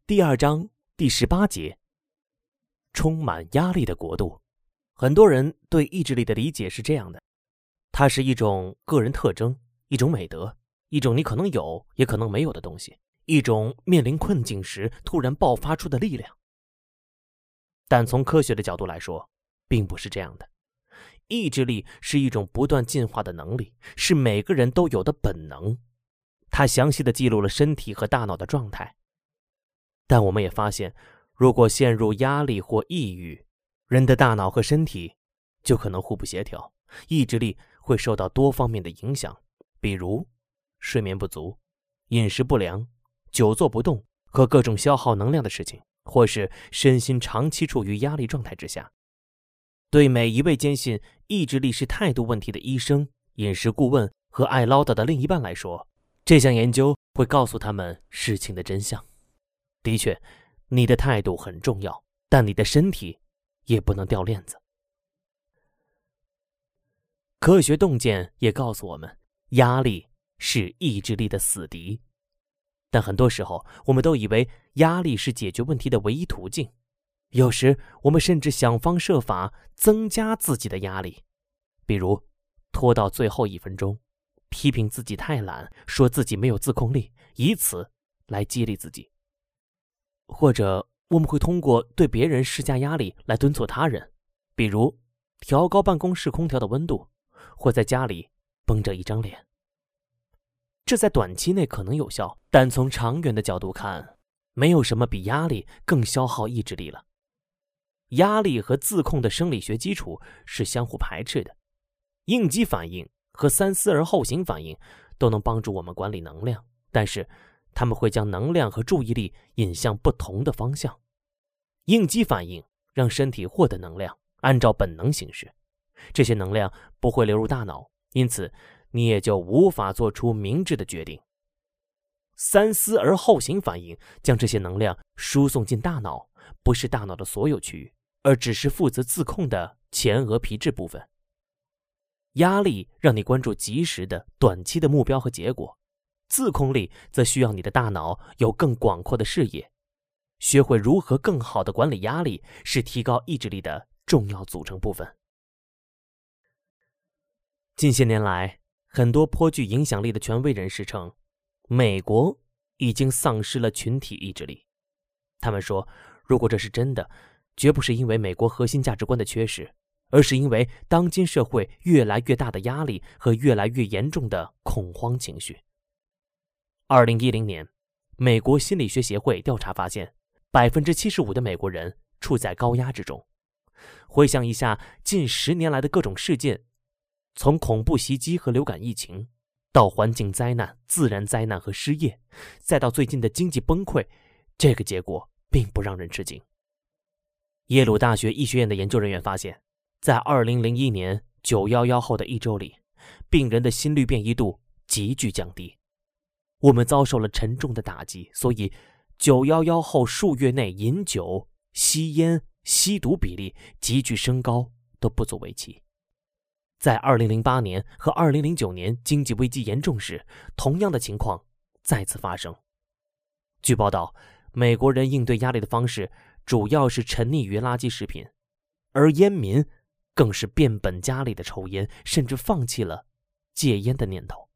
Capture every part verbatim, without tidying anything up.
第二章第十八节，充满压力的国度。很多人对意志力的理解是这样的，它是一种个人特征，一种美德，一种你可能有也可能没有的东西，一种面临困境时突然爆发出的力量。但从科学的角度来说，并不是这样的。意志力是一种不断进化的能力，是每个人都有的本能。它详细地记录了身体和大脑的状态。但我们也发现，如果陷入压力或抑郁，人的大脑和身体就可能互不协调，意志力会受到多方面的影响，比如睡眠不足、饮食不良、久坐不动和各种消耗能量的事情，或是身心长期处于压力状态之下。对每一位坚信意志力是态度问题的医生、饮食顾问和爱唠叨的另一半来说，这项研究会告诉他们事情的真相。的确，你的态度很重要，但你的身体也不能掉链子。科学洞见也告诉我们，压力是意志力的死敌。但很多时候，我们都以为压力是解决问题的唯一途径。有时，我们甚至想方设法增加自己的压力，比如拖到最后一分钟，批评自己太懒，说自己没有自控力，以此来激励自己。或者我们会通过对别人施加压力来敦促他人，比如调高办公室空调的温度，或在家里绷着一张脸。这在短期内可能有效，但从长远的角度看，没有什么比压力更消耗意志力了。压力和自控的生理学基础是相互排斥的，应激反应和三思而后行反应都能帮助我们管理能量，但是他们会将能量和注意力引向不同的方向。应激反应让身体获得能量，按照本能行事，这些能量不会流入大脑，因此你也就无法做出明智的决定。三思而后行反应将这些能量输送进大脑，不是大脑的所有区域，而只是负责自控的前额皮质部分。压力让你关注及时的短期的目标和结果，自控力则需要你的大脑有更广阔的视野。学会如何更好地管理压力，是提高意志力的重要组成部分。近些年来，很多颇具影响力的权威人士称，美国已经丧失了群体意志力。他们说，如果这是真的，绝不是因为美国核心价值观的缺失，而是因为当今社会越来越大的压力和越来越严重的恐慌情绪。二零一零年，美国心理学协会调查发现，百分之七十五的美国人处在高压之中。回想一下近十年来的各种事件，从恐怖袭击和流感疫情，到环境灾难、自然灾难和失业，再到最近的经济崩溃，这个结果并不让人吃惊。耶鲁大学医学院的研究人员发现，在二零零一年九一一后的一周里，病人的心率变异度急剧降低。我们遭受了沉重的打击，所以九一一后数月内饮酒、吸烟、吸毒比例急剧升高都不足为奇。在二零零八年和二零零九年经济危机严重时，同样的情况再次发生。据报道，美国人应对压力的方式主要是沉溺于垃圾食品，而烟民更是变本加厉的抽烟，甚至放弃了戒烟的念头。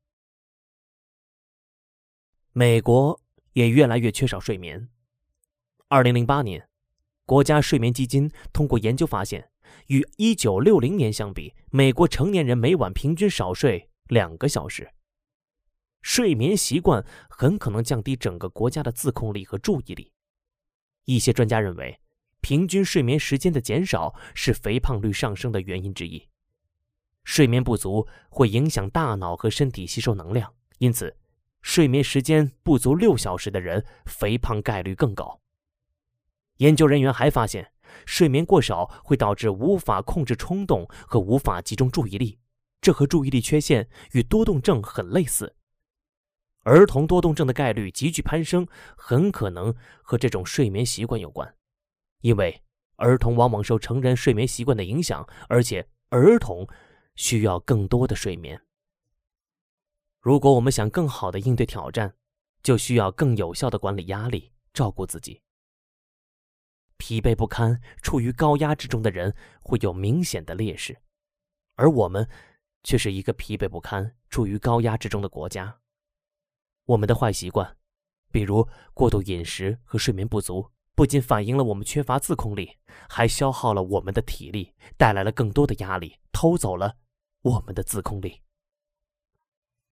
美国也越来越缺少睡眠。二零零八年，国家睡眠基金通过研究发现，与一九六零年相比，美国成年人每晚平均少睡两个小时。睡眠习惯很可能降低整个国家的自控力和注意力。一些专家认为，平均睡眠时间的减少是肥胖率上升的原因之一。睡眠不足会影响大脑和身体吸收能量，因此睡眠时间不足六小时的人肥胖概率更高。研究人员还发现，睡眠过少会导致无法控制冲动和无法集中注意力，这和注意力缺陷与多动症很类似。儿童多动症的概率急剧攀升，很可能和这种睡眠习惯有关，因为儿童往往受成人睡眠习惯的影响，而且儿童需要更多的睡眠。如果我们想更好地应对挑战，就需要更有效地管理压力， 照顾自己。疲惫不堪、处于高压之中的人会有明显的劣势，而我们却是一个疲惫不堪、处于高压之中的国家。我们的坏习惯，比如过度饮食和睡眠不足，不仅反映了我们缺乏自控力，还消耗了我们的体力，带来了更多的压力，偷走了我们的自控力。